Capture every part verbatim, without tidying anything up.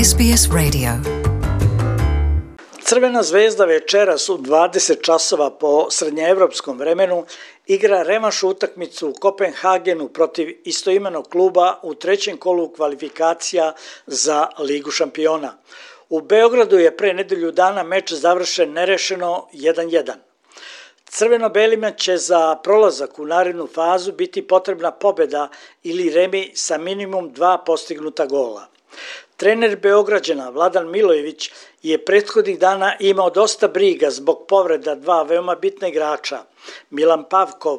S B S Radio. Crvena zvezda večeras u dvadeset časova po srednjeevropskom vremenu igra revanš utakmicu u Kopenhagenu protiv istoimenog kluba u trećem kolu kvalifikacija za Ligu šampiona. U Beogradu je pre nedelju dana meč završen nerešeno jedan jedan. Crveno-belima će za prolazak u narednu fazu biti potrebna pobeda ili remi sa minimum dva postignuta gola. Trener Beograđana Vladan Milojević je prethodnih dana imao dosta briga zbog povreda dva veoma bitna igrača. Milan Pavkov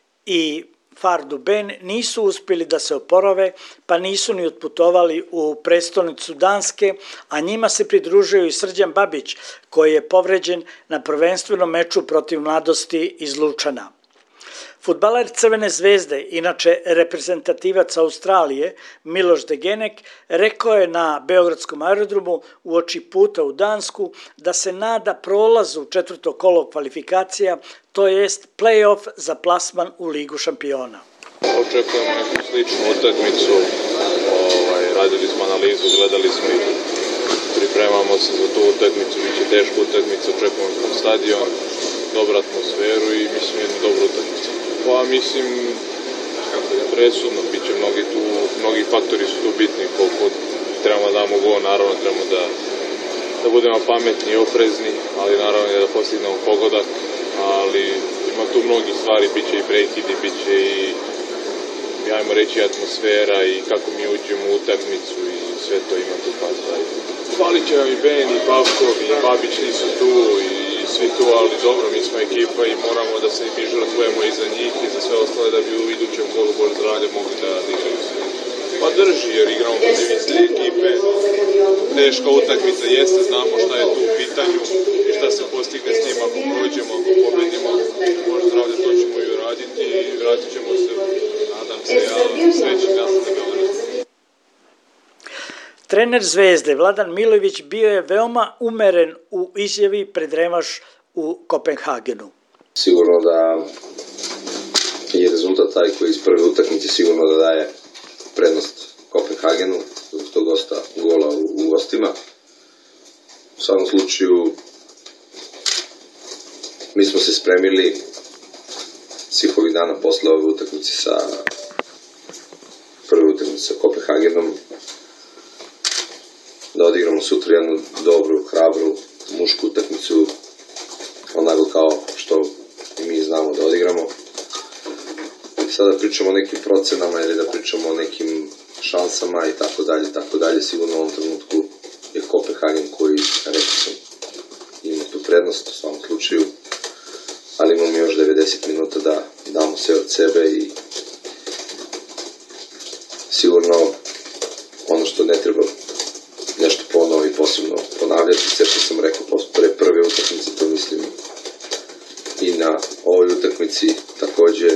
i Fardu Ben nisu uspjeli da se oporave, pa nisu ni otputovali u prestonicu Danske, a njima se pridružio i Srđan Babić, koji je povređen na prvenstvenom meču protiv Mladosti iz Lučana. Fudbaler Crvene zvezde, inače reprezentativac Australije, Miloš Degenek, rekao je na Beogradskom aerodromu uoči puta u Dansku da se nada prolazu četvrto kolo kvalifikacija, to jest play-off za plasman u Ligu šampiona. Očekujemo neku sličnu utakmicu, ovaj, radili smo analizu, gledali smo i pripremamo se za tu utakmicu, bit će teška utakmica, očekujemo pun stadion, dobru atmosferu i mislim jednu dobru utakmicu. Pa mislim, presudno, bit će mnogi tu, mnogi faktori su tu bitni, koliko trebamo da damo gol, naravno trebamo da, da budemo pametni i oprezni, ali naravno da postignemo pogodak, ali ima tu mnogi stvari, bit će i prekidi, bit će i, ajmo reći, atmosfera i kako mi uđemo u utakmicu i sve to ima tu par stvari. Hvalit će nam i Ben, i Pavkov, i Babić nisu tu, i svi tu, ali dobro, mi smo ekipa i moramo da se mi žrtvujemo i za njih i za sve ostale da bi u idućem kolu bolj zdravlje mogli da igraju sve. Pa drži, jer igramo protiv iste ekipe, teška utakmica jeste, znamo šta je tu u pitanju i šta se postigne s njim ako prođemo, ako pobedimo, možda zdravlje to ćemo i uraditi i vratit ćemo se, nadam se, ja srećim nas na Beogradu. Trener Zvezde Vladan Milojević bio je veoma umeren u izjavi pred revanš u Kopenhagenu. Sigurno da je rezultat taj koji iz prve utakmice sigurno da daje prednost Kopenhagenu, zbog tog gosta gola u, u gostima. U svakom slučaju mi smo se spremili svih ovih dana posle ove utakmice sa prve utakmice sa Kopenhagenom da odigramo sutra jednu dobru, hrabru, mušku utakmicu, onako kao što i mi znamo da odigramo. Sada pričamo o nekim procenama ili da pričamo o nekim šansama i tako dalje, tako dalje. Sigurno u ovom trenutku je Kopenhagen koji, rekao sam, ima tu prednost u svom slučaju, ali imamo još devedeset minuta da damo sve od sebe i sigurno ono što ne treba nešto ponovo i posebno ponavljati, sve što sam rekao pre prve utakmice, to mislim i na ovoj utakmici takođe.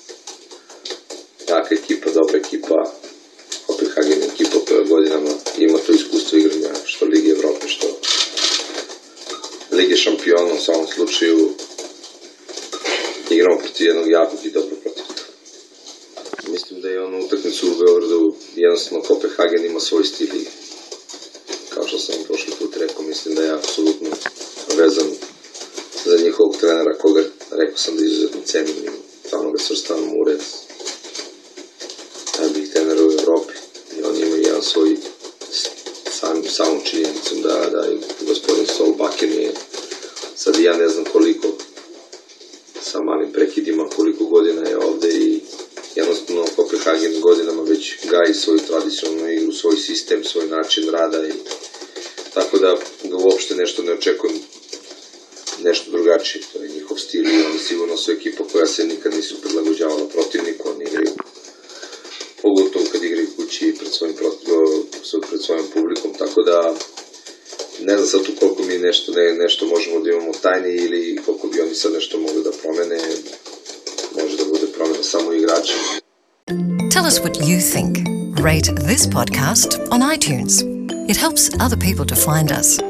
Jaka ekipa, dobra ekipa, Kopenhagen ekipa koja godinama ima to iskustvo igranja što Lige Evrope, što Lige šampiona. U svakom slučaju igramo protiv jednog jakog i dobrog protivnika. Mislim da je ono utakmicu u Beogradu jednostavno Kopenhagen ima svoj stil igre. Kao što sam prošli put rekao, mislim da je apsolutno vezan za njihovog trenera, koga rekao sam da izuzetno cenim i stvarno ga svrstavam u red najboljih trenera u Evropi. I on ima jedan svoj sam, samom činjenicom da, da je gospodin Solbakken je sad ja ne znam koliko sa malim prekidima, koliko godina je ovde i jednostavno Kopenhagen godinama već gaji svoju tradicionalnu igru, svoj sistem, svoj način rada i tako da ga uopšte nešto ne očekujem nešto drugačije, to je njihov stil i oni sigurno su ekipa koja se nikad nisu prilagođavala protivniku, oni igraju pogotovo kad igraju kući pred svojim, pred svojim publikom, tako da ne znam sad tu koliko mi nešto, ne, nešto možemo da imamo tajne ili koliko bi oni sad nešto mogli da promene, može da bude promena samo igrača. Tell us what you think. Rate this podcast on iTunes. It helps other people to find us.